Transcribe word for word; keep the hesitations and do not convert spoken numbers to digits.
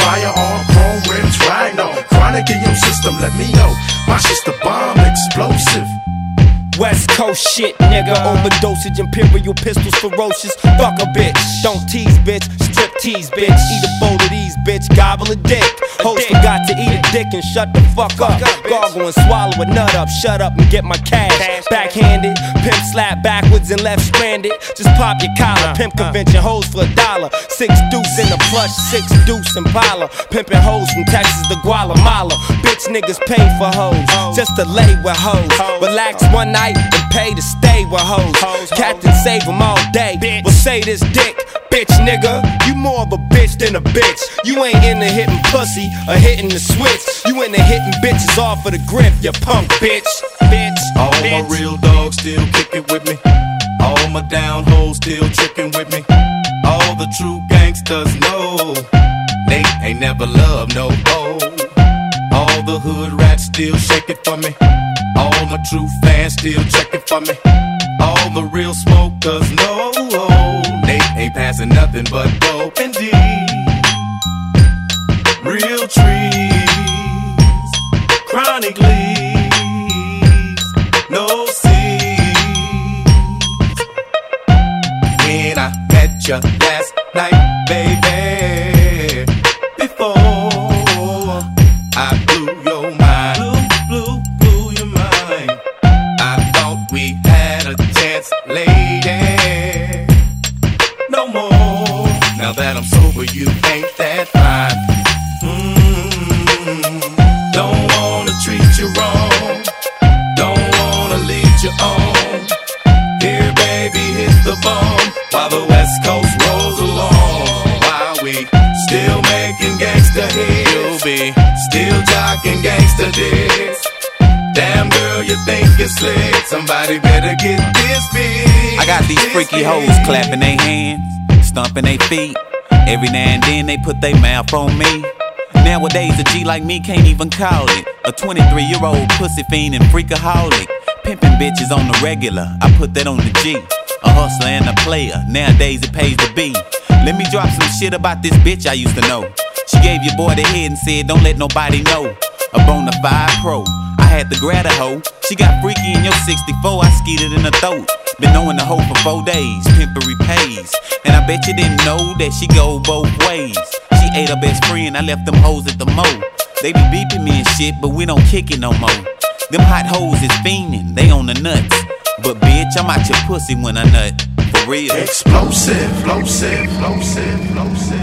firearm, chrome rims, rhino. Chronic in your system, let me know. My shit's the bomb, explosive. West Coast shit, nigga. Overdosage, imperial pistols, ferocious. Fuck a bitch, don't tease, bitch. Strip tease, bitch. Eat a bowl of these, bitch. Gobble a dick. Host forgot to eat a dick and shut the fuck up. Gargle and swallow a nut up. Shut up and get my cash. Backhanded, pimp slap backwards and left stranded. Just pop your collar. Pimp convention hoes for a dollar. Six deuce in the plush, six deuce Impala. Pimpin' hoes from Texas to Guatemala. Bitch niggas pay for hoes just to lay with hoes. Relax one night and pay to stay with hoes. Captain save them all day. Well say this dick, bitch nigga. You more of a bitch than a bitch. You ain't into hitting pussy or hitting the switch. You into hitting bitches off of the grip, you punk bitch. Bitch. All bitch. my real dogs still kicking with me. All my down hoes still tricking with me. All the true gangsters know they ain't never loved no hoe. All the hood rats still shake it for me. All my true fans still checking for me. All the real smokers know they ain't passing nothing but dope and D. Real trees, chronic leaves, no seeds. When I met you last night, baby, before I blew your mind, blew, blew, blew your mind. I thought we had a chance, lady. No more. Now that I'm sober, you ain't that fine. Mm-hmm. Don't wanna treat you wrong. Don't wanna lead you on. Here, baby, hit the bomb while the West Coast rolls along. While we still making gangsta hits, you'll be still jocking gangsta dicks. Damn girl, you think you're slick. Somebody better get this big. I got these freaky hoes clapping their hands, stomping their feet. Every now and then they put their mouth on me. Nowadays a G like me can't even call it a twenty-three year old pussy fiend and freakaholic. Pimpin' bitches on the regular, I put that on the G. A hustler and a player, nowadays it pays to be. Let me drop some shit about this bitch I used to know. She gave your boy the head and said don't let nobody know. A bona fide pro, I had to grab a hoe. She got freaky in your sixty-four, I skeeted in her throat. Been knowing the hoe for four days, pimpery pays. And I bet you didn't know that she go both ways. She ate her best friend, I left them hoes at the mo. They be beeping me and shit, but we don't kick it no more. Them hot hoes is fiending, they on the nuts. But bitch, I'm out your pussy when I nut, for real. Explosive, explosive, explosive, explosive.